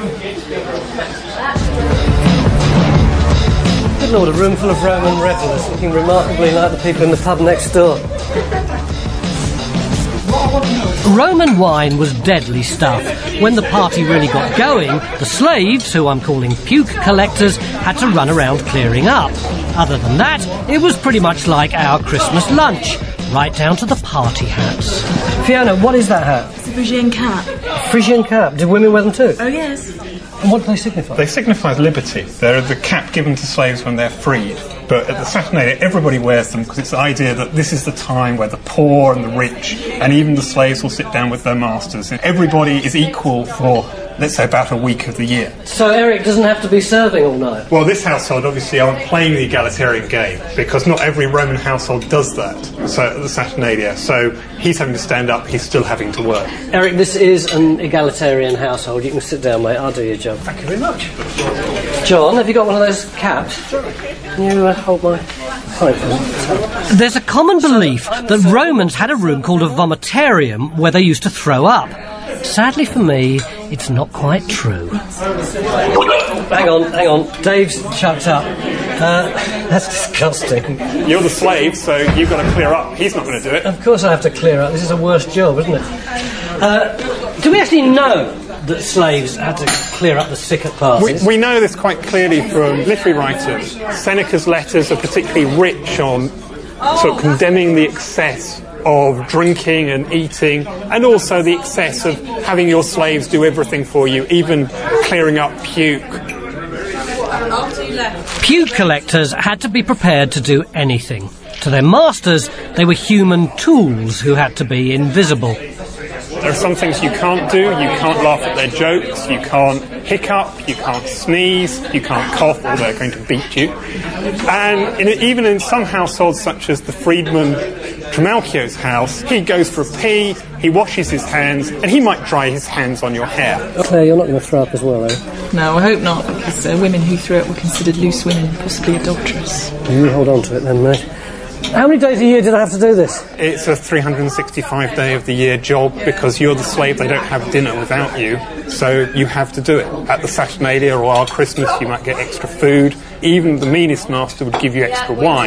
Good Lord, a room full of Roman revellers looking remarkably like the people in the pub next door. Roman wine was deadly stuff. When the party really got going, the slaves, who I'm calling puke collectors, had to run around clearing up. Other than that, it was pretty much like our Christmas lunch, right down to the party hats. Fiona, what is that hat? It's a Phrygian cap. Phrygian cap? Do women wear them too? Oh, yes. And what do they signify? They signify liberty. They're the cap given to slaves when they're freed. But at the Saturnalia, everybody wears them because it's the idea that this is the time where the poor and the rich and even the slaves will sit down with their masters. And everybody is equal for, let's say, about a week of the year. So Eric doesn't have to be serving all night? Well, this household obviously aren't playing the egalitarian game because not every Roman household does that. So at the Saturnalia, so he's having to stand up, he's still having to work. Eric, this is an egalitarian household. You can sit down, mate. I'll do your job. Thank you very much. John, have you got one of those caps? Can you hold my pipe? There's a common belief that Romans had a room called a vomitarium where they used to throw up. Sadly for me, it's not quite true. Hang on. Dave's chucked up. That's disgusting. You're the slave, so you've got to clear up. He's not going to do it. Of course I have to clear up. This is a worse job, isn't it? Do we actually know that slaves had to clear up the sick at parties? We know this quite clearly from literary writers. Seneca's letters are particularly rich on sort of condemning the excess of drinking and eating, and also the excess of having your slaves do everything for you, even clearing up puke. Puke collectors had to be prepared to do anything. To their masters, they were human tools who had to be invisible. There are some things you can't do. You can't laugh at their jokes, you can't hiccup, you can't sneeze, you can't cough, or they're going to beat you. And even in some households, such as the freedman Trimalchio's house, he goes for a pee, he washes his hands, and he might dry his hands on your hair. Claire, you're not going to throw up as well, are you? No, I hope not, because women who threw up were considered loose women, possibly adulterous. You hold on to it then, mate. How many days a year did I have to do this? It's a 365-day of the year job because you're the slave, they don't have dinner without you, so you have to do it. At the Saturnalia or our Christmas, you might get extra food. Even the meanest master would give you extra wine.